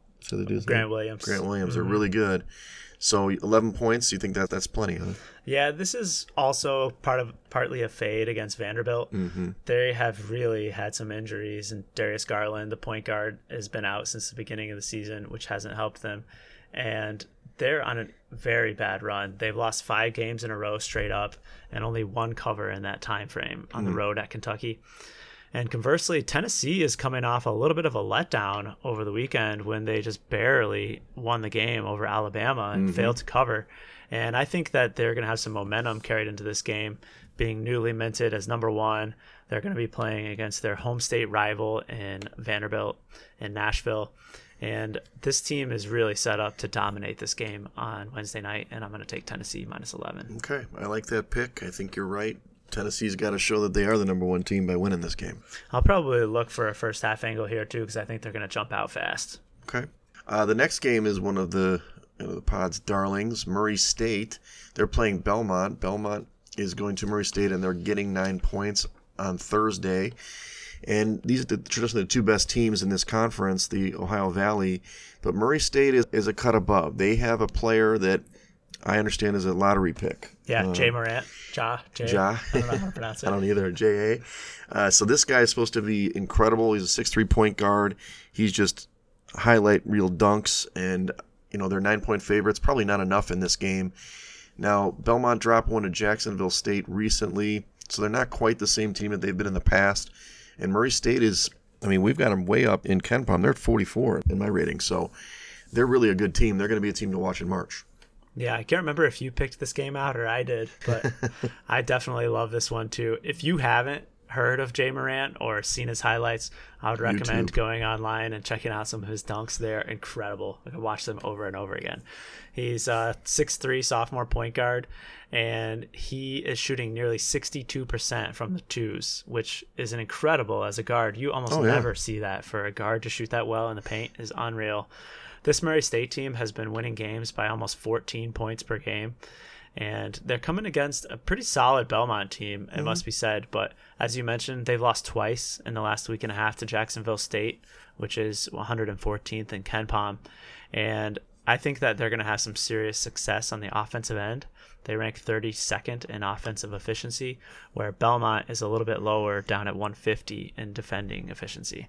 Grant Williams. Grant Williams are really good. So 11 points, you think that's plenty, huh? Yeah, this is also partly a fade against Vanderbilt. They have really had some injuries, and Darius Garland, the point guard, has been out since the beginning of the season, which hasn't helped them. And they're on a very bad run. They've lost 5 games in a row straight up, and only 1 cover in that time frame on the road at Kentucky. And conversely, Tennessee is coming off a little bit of a letdown over the weekend when they just barely won the game over Alabama and failed to cover. And I think that they're going to have some momentum carried into this game, being newly minted as number 1. They're going to be playing against their home state rival in Vanderbilt in Nashville. And this team is really set up to dominate this game on Wednesday night, and I'm going to take Tennessee minus 11. Okay, I like that pick. I think you're right. Tennessee's got to show that they are the number 1 team by winning this game. I'll probably look for a first half angle here too, because I think they're going to jump out fast. Okay. The next game is one of the pod's darlings, Murray State. They're playing Belmont. Belmont is going to Murray State, and they're getting 9 points on Thursday. And these are traditionally the 2 best teams in this conference, the Ohio Valley. But Murray State is a cut above. They have a player that I understand is a lottery pick. Yeah, Jay Morant. Ja. I don't know how to pronounce it. I don't either. J.A. So this guy is supposed to be incredible. He's a 6'3" point guard. He's just highlight reel dunks, and they're 9-point favorites. Probably not enough in this game. Now, Belmont dropped one to Jacksonville State recently, so they're not quite the same team that they've been in the past. And Murray State is, we've got them way up in KenPom. They're at 44 in my rating, so they're really a good team. They're going to be a team to watch in March. Yeah, I can't remember if you picked this game out or I did, but I definitely love this one too. If you haven't heard of Jay Morant or seen his highlights, I would recommend going online and checking out some of his dunks. They're incredible. I can watch them over and over again. He's a 6'3" sophomore point guard, and he is shooting nearly 62% from the twos, which is an incredible as a guard. You almost never see that. For a guard to shoot that well in the paint is unreal. This Murray State team has been winning games by almost 14 points per game, and they're coming against a pretty solid Belmont team, it must be said. But as you mentioned, they've lost twice in the last week and a half to Jacksonville State, which is 114th in KenPom. And I think that they're going to have some serious success on the offensive end. They rank 32nd in offensive efficiency, where Belmont is a little bit lower, down at 150 in defending efficiency.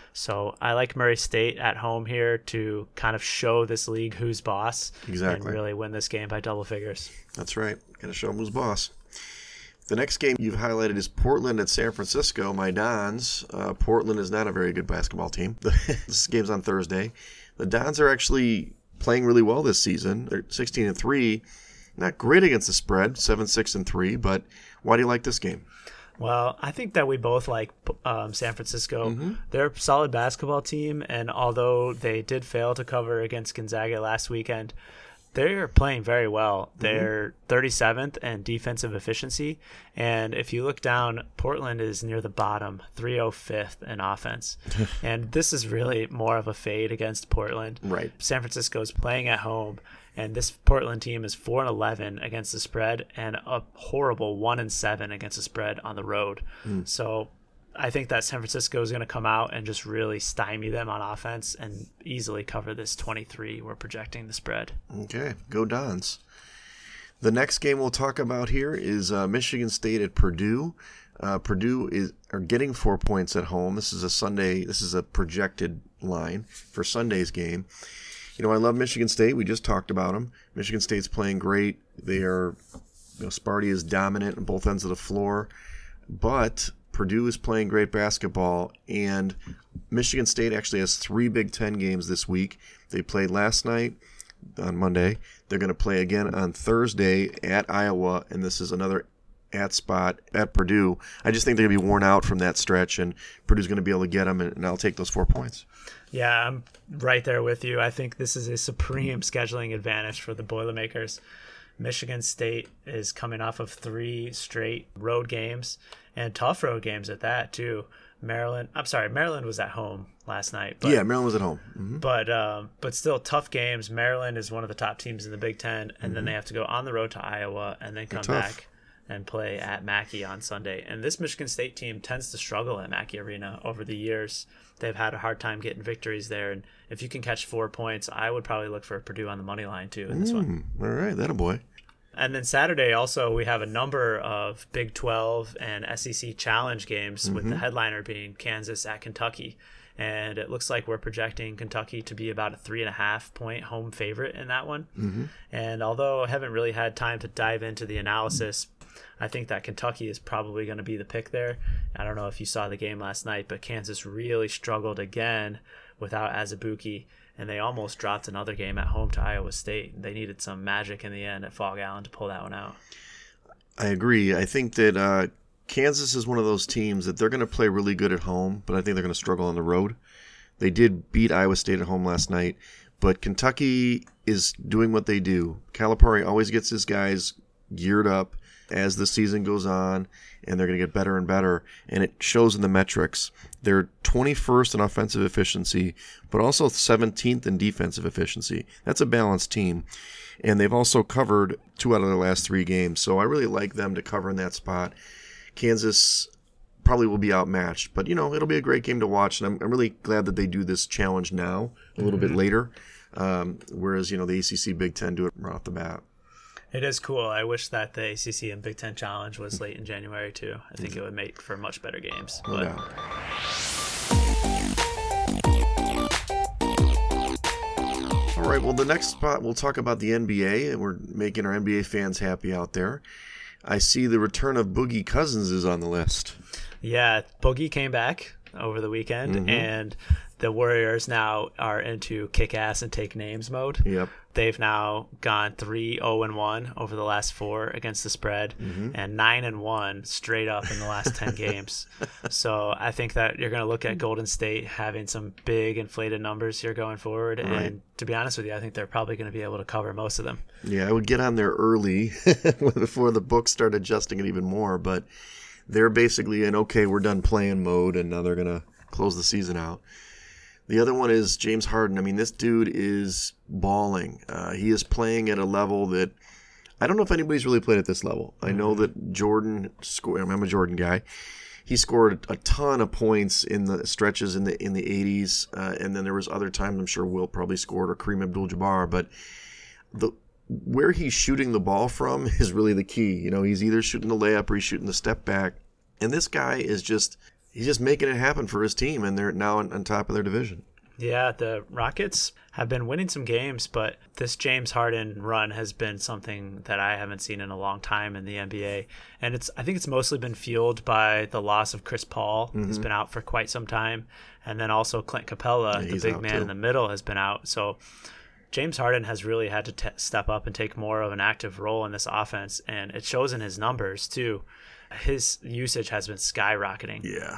So I like Murray State at home here to kind of show this league who's boss. Exactly. And really win this game by double figures. That's right. Got to show them who's boss. The next game you've highlighted is Portland at San Francisco. My Dons. Portland is not a very good basketball team. This game's on Thursday. The Dons are actually playing really well this season. They're 16-3. Not great against the spread, 7-6-3. But why do you like this game? Well, I think that we both like San Francisco. Mm-hmm. They're a solid basketball team, and although they did fail to cover against Gonzaga last weekend, they're playing very well. They're 37th in defensive efficiency, and if you look down, Portland is near the bottom, 305th in offense. And this is really more of a fade against Portland. Right. San Francisco is playing at home, and this Portland team is 4-11 against the spread and a horrible 1-7 against the spread on the road. So I think that San Francisco is going to come out and just really stymie them on offense and easily cover this 23 we're projecting the spread. Okay, go Dons. The next game we'll talk about here is Michigan State at Purdue. Purdue are getting 4 points at home. This is a Sunday. This is a projected line for Sunday's game. You know, I love Michigan State. We just talked about them. Michigan State's playing great. They are, Sparty is dominant on both ends of the floor. But Purdue is playing great basketball, and Michigan State actually has 3 Big Ten games this week. They played last night on Monday. They're going to play again on Thursday at Iowa, and this is another at spot at Purdue. I just think they're going to be worn out from that stretch, and Purdue's going to be able to get them, and I'll take those 4 points. Yeah, I'm right there with you. I think this is a supreme scheduling advantage for the Boilermakers. Michigan State is coming off of 3 straight road games, and tough road games at that, too. Maryland was at home last night. But, yeah, Maryland was at home. Mm-hmm. But still tough games. Maryland is one of the top teams in the Big Ten, and then they have to go on the road to Iowa and then come back and play at Mackey on Sunday. And this Michigan State team tends to struggle at Mackey Arena over the years. They've had a hard time getting victories there, and if you can catch 4 points, I would probably look for Purdue on the money line too in this one. All right, that a boy. And then Saturday also we have a number of Big 12 and SEC challenge games with the headliner being Kansas at Kentucky. And it looks like we're projecting Kentucky to be about a 3.5 point home favorite in that one. Mm-hmm. And although I haven't really had time to dive into the analysis, I think that Kentucky is probably going to be the pick there. I don't know if you saw the game last night, but Kansas really struggled again without Azubuike, and they almost dropped another game at home to Iowa State. They needed some magic in the end at Fog Allen to pull that one out. I agree. I think that Kansas is one of those teams that they're going to play really good at home, but I think they're going to struggle on the road. They did beat Iowa State at home last night, but Kentucky is doing what they do. Calipari always gets his guys geared up as the season goes on, and they're going to get better and better, and it shows in the metrics. They're 21st in offensive efficiency, but also 17th in defensive efficiency. That's a balanced team, and they've also covered 2 out of their last 3 games, so I really like them to cover in that spot. Kansas probably will be outmatched, but, it'll be a great game to watch, and I'm really glad that they do this challenge now, a little bit later, whereas, the ACC Big Ten do it right off the bat. It is cool. I wish that the ACC and Big Ten Challenge was late in January, too. I think it would make for much better games. No doubt. All right, well, the next spot, we'll talk about the NBA, and we're making our NBA fans happy out there. I see the return of Boogie Cousins is on the list. Yeah, Boogie came back over the weekend, and the Warriors now are into kick ass and take names mode. Yep. They've now gone 3-0-1 over the last 4 against the spread, and 9-1 straight up in the last 10 games. So I think that you're going to look at Golden State having some big inflated numbers here going forward. Right. And to be honest with you, I think they're probably going to be able to cover most of them. Yeah, I would get on there early before the books start adjusting it even more. But they're basically in, okay, we're done playing mode, and now they're going to close the season out. The other one is James Harden. I mean, this dude is balling. He is playing at a level that I don't know if anybody's really played at this level. I know that Jordan scored. I'm a Jordan guy. he scored a ton of points in the stretches in the 80s, and then there was other times I'm sure Wilt probably scored, or Kareem Abdul-Jabbar, but where he's shooting the ball from is really the key. You know, he's either shooting the layup or he's shooting the step back, and this guy is just making it happen for his team, and they're now on top of their division. Yeah, the Rockets have been winning some games, but this James Harden run has been something that I haven't seen in a long time in the NBA. And I think it's mostly been fueled by the loss of Chris Paul, who's been out for quite some time. And then also Clint Capella, the big man in the middle, has been out. So James Harden has really had to step up and take more of an active role in this offense. And it shows in his numbers, too. His usage has been skyrocketing. Yeah.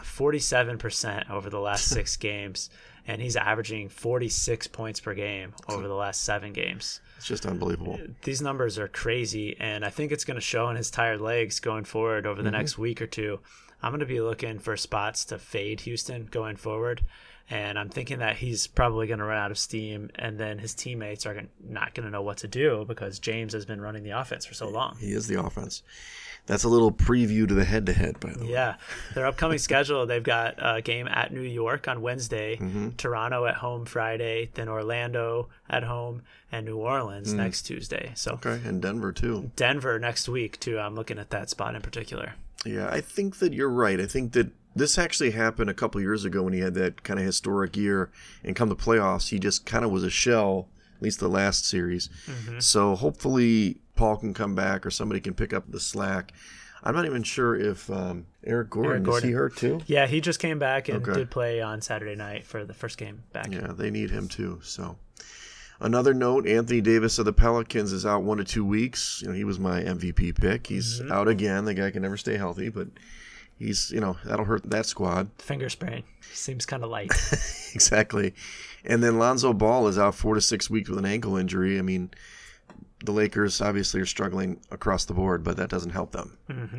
47% over the last 6 games. And he's averaging 46 points per game over the last 7 games. It's just unbelievable. These numbers are crazy, and I think it's going to show in his tired legs going forward over the next week or two. I'm going to be looking for spots to fade Houston going forward, and I'm thinking that he's probably going to run out of steam, and then his teammates are not going to know what to do because James has been running the offense for so long. He is the offense. That's a little preview to the head-to-head, by the way. Yeah. Their upcoming schedule, they've got a game at New York on Wednesday, Toronto at home Friday, then Orlando at home, and New Orleans next Tuesday. So okay, and Denver, too. Denver next week, too. I'm looking at that spot in particular. Yeah, I think that you're right. I think that this actually happened a couple years ago when he had that kind of historic year, and come the playoffs, he just kind of was a shell, at least the last series. So hopefully Paul can come back or somebody can pick up the slack. I'm not even sure if Eric Gordon, is he hurt too? Yeah, he just came back and did play on Saturday night for the first game back. Yeah, they need him too. So another note, Anthony Davis of the Pelicans is out 1 to 2 weeks. You know, he was my MVP pick. He's out again. The guy can never stay healthy, but he's, that'll hurt that squad. Finger sprain. Seems kind of light. Exactly. And then Lonzo Ball is out 4 to 6 weeks with an ankle injury. I mean, the Lakers obviously are struggling across the board, but that doesn't help them.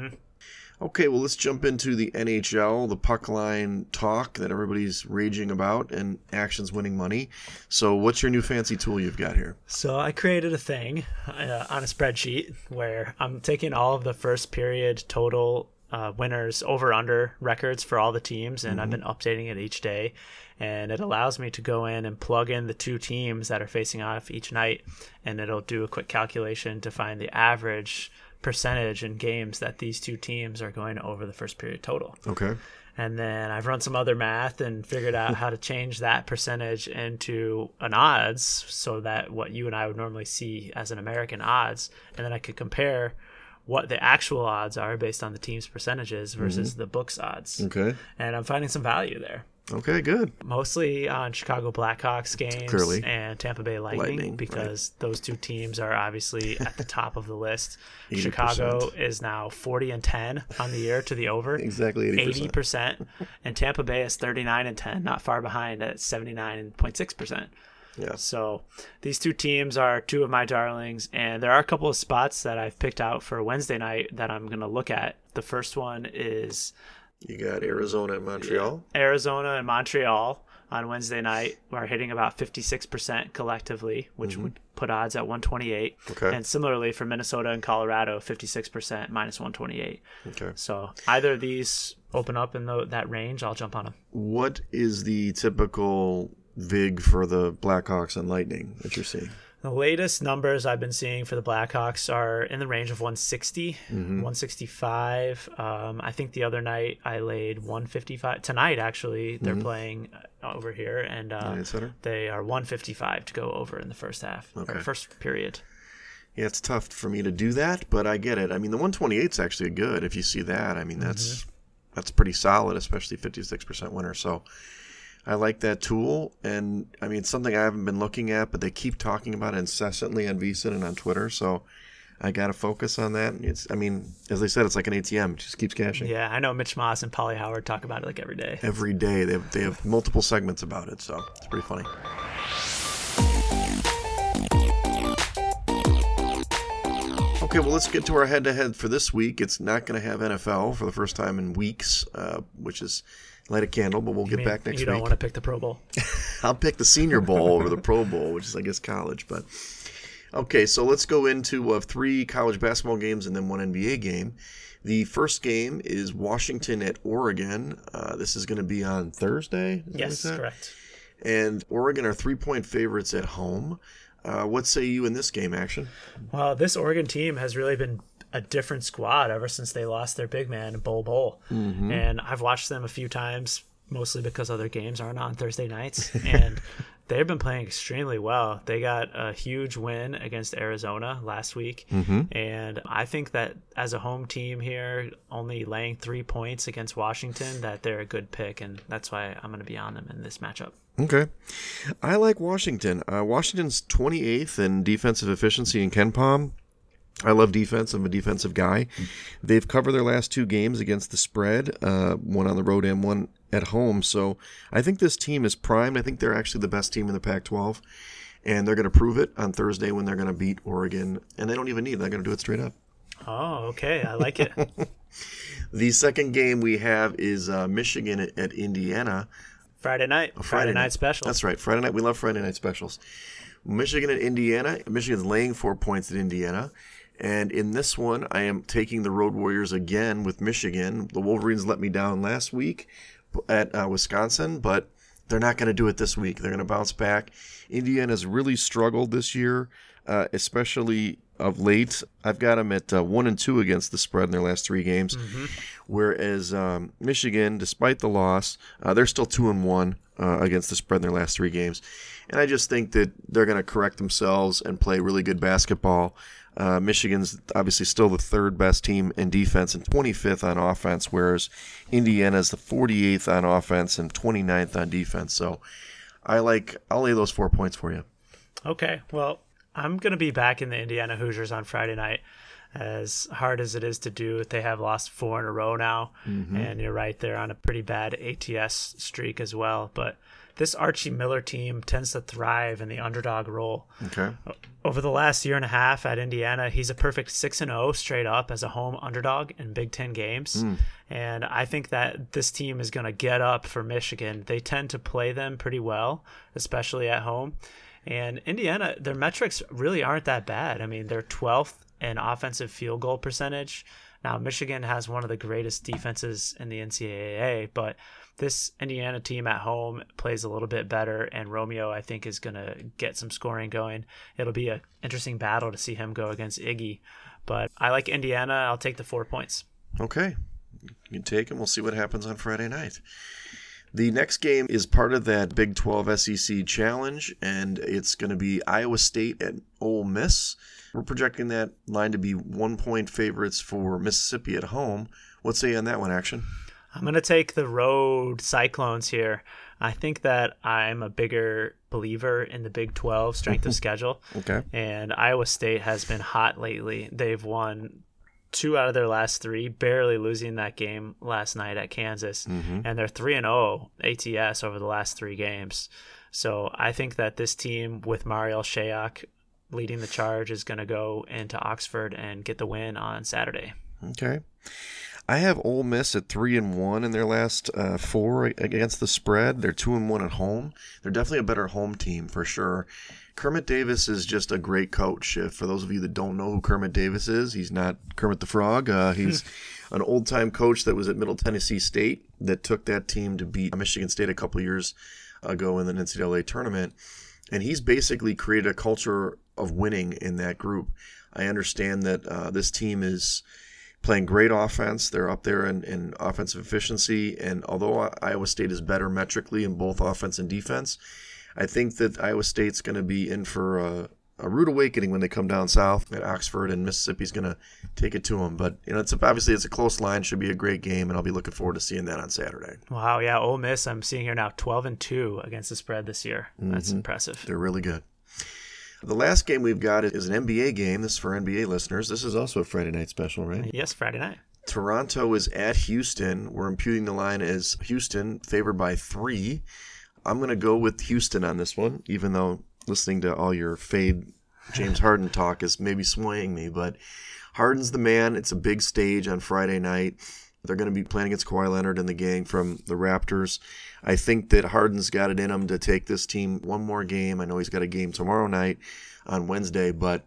Okay, well, let's jump into the NHL, the puck line talk that everybody's raging about, and Action's winning money. So what's your new fancy tool you've got here? So I created a thing on a spreadsheet where I'm taking all of the first period total winners over-under records for all the teams, and I've been updating it each day. And it allows me to go in and plug in the 2 teams that are facing off each night, and it'll do a quick calculation to find the average percentage in games that these 2 teams are going over the first period total. Okay. And then I've run some other math and figured out how to change that percentage into an odds so that what you and I would normally see as an American odds, and then I could compare what the actual odds are based on the team's percentages versus the book's odds. Okay. And I'm finding some value there. Okay, good. Mostly on Chicago Blackhawks games Clearly. and Tampa Bay Lightning because those 2 teams are obviously at the top of the list. 80%. Chicago is now 40-10 on the year to the over. Exactly 80%. And Tampa Bay is 39-10, not far behind at 79.6%. Yeah. So these 2 teams are 2 of my darlings, and there are a couple of spots that I've picked out for Wednesday night that I'm going to look at. The first one is... You got Arizona and Montreal? Yeah. Arizona and Montreal on Wednesday night are hitting about 56% collectively, which would put odds at 128. Okay. And similarly for Minnesota and Colorado, 56% minus 128. Okay. So either of these open up in that range, I'll jump on them. What is the typical VIG for the Blackhawks and Lightning that you're seeing? The latest numbers I've been seeing for the Blackhawks are in the range of 160, 165. I think the other night I laid 155. Tonight, actually, they're playing over here, and they are 155 to go over in the first half, or first period. Yeah, it's tough for me to do that, but I get it. I mean, the 128 is actually good if you see that. I mean, that's pretty solid, especially 56% winner. So I like that tool, and I mean, it's something I haven't been looking at, but they keep talking about it incessantly on VSiN and on Twitter, so I got to focus on that. I mean, as they said, it's like an ATM. It just keeps cashing. Yeah, I know Mitch Moss and Paulie Howard talk about it like every day. Every day. They have multiple segments about it, so it's pretty funny. Okay, well, let's get to our head-to-head for this week. It's not going to have NFL for the first time in weeks, which is... light a candle, but we'll get back next week. You don't want to pick the Pro Bowl? I'll pick the Senior Bowl over the Pro Bowl, which is, I guess, college. But okay, so let's go into 3 college basketball games and then 1 NBA game. The first game is Washington at Oregon. This is going to be on Thursday? Yes, correct. And Oregon are 3-point favorites at home. What say you in this game, Action? Well, this Oregon team has really been a different squad ever since they lost their big man, Bol. Mm-hmm. And I've watched them a few times, mostly because other games aren't on Thursday nights. And they've been playing extremely well. They got a huge win against Arizona last week. Mm-hmm. And I think that as a home team here, only laying 3 points against Washington, that they're a good pick. And that's why I'm going to be on them in this matchup. Okay. I like Washington. Washington's 28th in defensive efficiency in KenPom. I love defense. I'm a defensive guy. They've covered their last 2 games against the spread, one on the road and one at home. So I think this team is primed. I think they're actually the best team in the Pac-12. And they're going to prove it on Thursday when they're going to beat Oregon. And they don't even need it. They're going to do it straight up. Oh, okay. I like it. The second game we have is Michigan at Indiana. Friday night. Friday night special. That's right. Friday night. We love Friday night specials. Michigan at Indiana. Michigan's laying 4 points at Indiana. And in this one, I am taking the Road Warriors again with Michigan. The Wolverines let me down last week at Wisconsin, but they're not going to do it this week. They're going to bounce back. Indiana's really struggled this year, especially of late. I've got them at 1-2 against the spread in their last 3 games, whereas Michigan, despite the loss, they're still 2-1 against the spread in their last 3 games. And I just think that they're going to correct themselves and play really good basketball. Michigan's obviously still the 3rd best team in defense and 25th on offense, whereas Indiana's the 48th on offense and 29th on defense. So I'll lay those 4 points for you. Okay, well, I'm going to be back in the Indiana Hoosiers on Friday night. As hard as it is to do, they have lost 4 in a row now, and you're right, they're on a pretty bad ATS streak as well. But this Archie Miller team tends to thrive in the underdog role. Okay. Over the last year and a half at Indiana, he's a perfect 6-0 straight up as a home underdog in Big Ten games. And I think that this team is going to get up for Michigan. They tend to play them pretty well, especially at home. And Indiana, their metrics really aren't that bad. I mean, they're 12th in offensive field goal percentage. Now, Michigan has one of the greatest defenses in the NCAA, but this Indiana team at home plays a little bit better, and Romeo, I think, is going to get some scoring going. It'll be an interesting battle to see him go against Iggy, but I like Indiana. I'll take the 4 points. Okay. You can take them. We'll see what happens on Friday night. The next game is part of that Big 12 SEC challenge, and it's going to be Iowa State at Ole Miss. We're projecting that line to be 1-point favorites for Mississippi at home. What say you on that one, Action? I'm going to take the road Cyclones here. I think that I'm a bigger believer in the Big 12 strength of schedule. Okay. And Iowa State has been hot lately. They've won 2 out of their last 3, barely losing that game last night at Kansas. And they're 3-0 ATS over the last 3 games. So I think that this team with Mariel Shayok leading the charge is going to go into Oxford and get the win on Saturday. Okay. I have Ole Miss at 3-1 in their last 4 against the spread. They're 2-1 at home. They're definitely a better home team for sure. Kermit Davis is just a great coach. For those of you that don't know who Kermit Davis is, he's not Kermit the Frog. He's an old-time coach that was at Middle Tennessee State that took that team to beat Michigan State a couple years ago in the NCAA tournament. And he's basically created a culture of winning in that group. I understand that this team is playing great offense. They're up there in offensive efficiency. And although Iowa State is better metrically in both offense and defense, I think that Iowa State's going to be in for a rude awakening when they come down south at Oxford, and Mississippi's going to take it to them. But it's obviously a close line. Should be a great game, and I'll be looking forward to seeing that on Saturday. Wow, yeah, Ole Miss, I'm seeing here now 12-2 against the spread this year. That's impressive. They're really good. The last game we've got is an NBA game. This is for NBA listeners. This is also a Friday night special, right? Yes, Friday night. Toronto is at Houston. We're imputing the line as Houston favored by 3. I'm going to go with Houston on this one, even though listening to all your fade James Harden talk is maybe swaying me. But Harden's the man. It's a big stage on Friday night. They're going to be playing against Kawhi Leonard and the gang from the Raptors. I think that Harden's got it in him to take this team one more game. I know he's got a game tomorrow night on Wednesday, but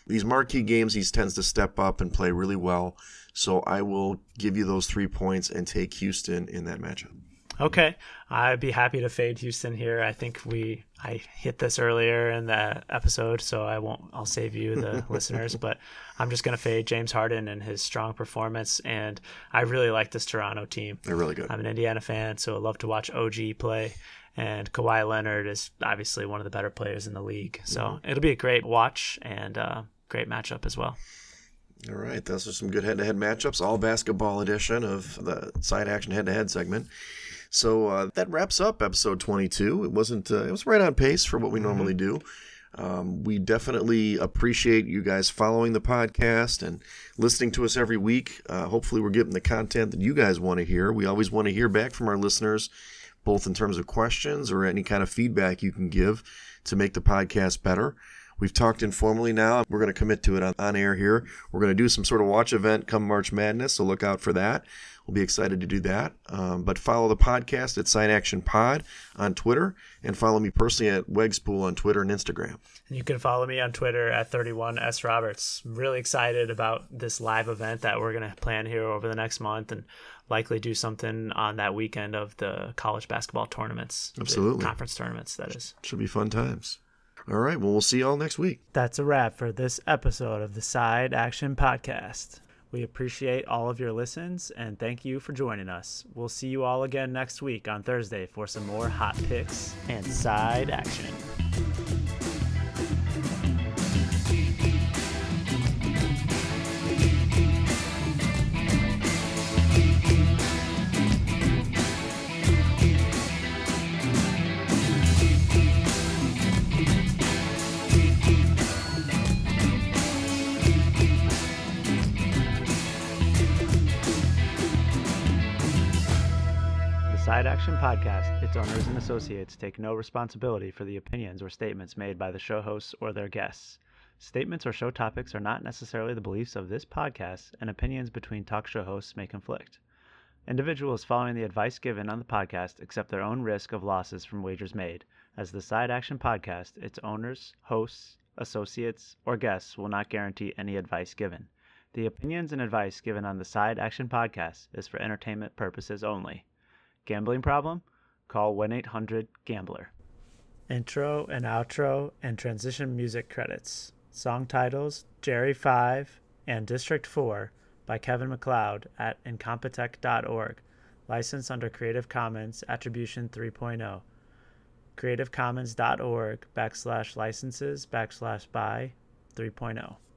These marquee games, he tends to step up and play really well. So I will give you those 3 points and take Houston in that matchup. Okay. I'd be happy to fade Houston here. I think I hit this earlier in the episode, so I'll save you, the listeners, but I'm just going to fade James Harden and his strong performance. And I really like this Toronto team. They're really good. I'm an Indiana fan, so I love to watch OG play. And Kawhi Leonard is obviously one of the better players in the league. So it'll be a great watch and great matchup as well. All right. Those are some good head-to-head matchups. All basketball edition of the Side Action head-to-head segment. So that wraps up episode 22. It was right on pace for what we normally do. We definitely appreciate you guys following the podcast and listening to us every week. Hopefully we're getting the content that you guys want to hear. We always want to hear back from our listeners, both in terms of questions or any kind of feedback you can give to make the podcast better. We've talked informally now. We're going to commit to it on air here. We're going to do some sort of watch event come March Madness, so look out for that. We'll be excited to do that. But follow the podcast at Side Action Pod on Twitter, and follow me personally at Wegspool on Twitter and Instagram. And you can follow me on Twitter at 31sroberts. I'm really excited about this live event that we're going to plan here over the next month, and likely do something on that weekend of the college basketball tournaments. Absolutely. The conference tournaments, that is. Should be fun times. All right. Well, we'll see you all next week. That's a wrap for this episode of the Side Action Podcast. We appreciate all of your listens, and thank you for joining us. We'll see you all again next week on Thursday for some more hot picks and side action. Side Action Podcast, its owners and associates take no responsibility for the opinions or statements made by the show hosts or their guests. Statements or show topics are not necessarily the beliefs of this podcast, and opinions between talk show hosts may conflict. Individuals following the advice given on the podcast accept their own risk of losses from wagers made, as the Side Action Podcast, its owners, hosts, associates, or guests will not guarantee any advice given. The opinions and advice given on the Side Action Podcast is for entertainment purposes only. Gambling problem? Call 1-800-GAMBLER. Intro and outro and transition music credits. Song titles Jerry 5 and District 4 by Kevin MacLeod at incompetech.org. Licensed under Creative Commons Attribution 3.0. creativecommons.org/licenses/by 3.0.